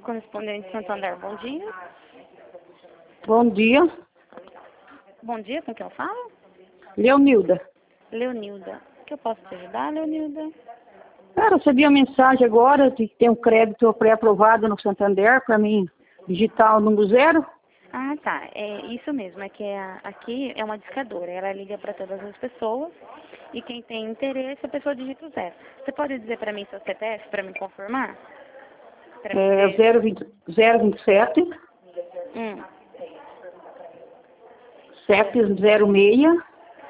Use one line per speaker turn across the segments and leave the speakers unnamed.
Correspondente Santander, bom dia.
Bom dia,
Bom dia, com quem eu falo?
Leonilda.
Leonilda. O que eu posso te ajudar, Leonilda?
Eu recebi a mensagem agora de que tem um crédito pré-aprovado no Santander para mim digitar o número 0.
Ah, tá. É isso mesmo. É que aqui é uma discadora. Ela liga para todas as pessoas e quem tem interesse, a pessoa digita o 0. Você pode dizer para mim seu CPF para me confirmar? Pra mim
É
ver.
027
Hum.
706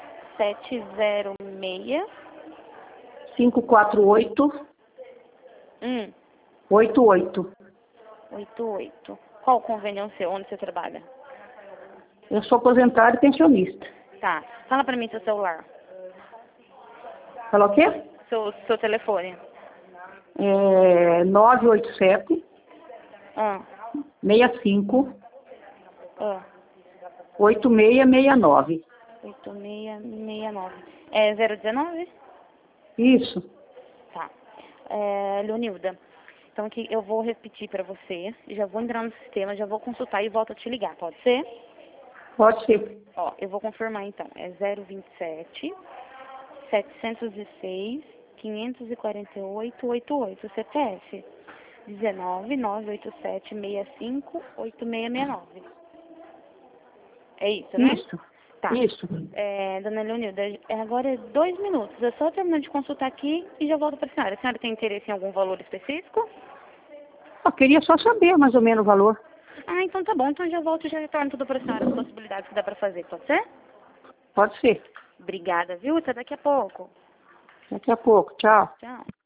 706.
548
Hum.
88.
88. Qual o convênio é o seu? Onde você trabalha?
Eu sou aposentada e pensionista.
Tá. Fala para mim seu celular.
Falou o quê?
Seu telefone.
987
Ah.
65
Ah.
8669.
8669. É 019?
Isso,
Tá. Leonilda, então aqui eu vou repetir para você, já vou entrar no sistema, já vou consultar e volto a te ligar, pode ser?
pode ser.
Ó, eu vou confirmar então, é 027 706 548 88, CPF 19 987 65 8669. É isso, né?
Isso,
Tá.
isso.
Dona Leonilda, agora é 2 minutos. É só terminar de consultar aqui e já volto para a senhora. A senhora tem interesse em algum valor específico?
Eu queria só saber mais ou menos o valor.
Ah, então tá bom. Então eu já volto e já retorno tudo para a senhora, as possibilidades que dá para fazer. Pode ser?
Pode ser.
Obrigada, viu? Até daqui a pouco.
Daqui a pouco. Tchau.
Tchau.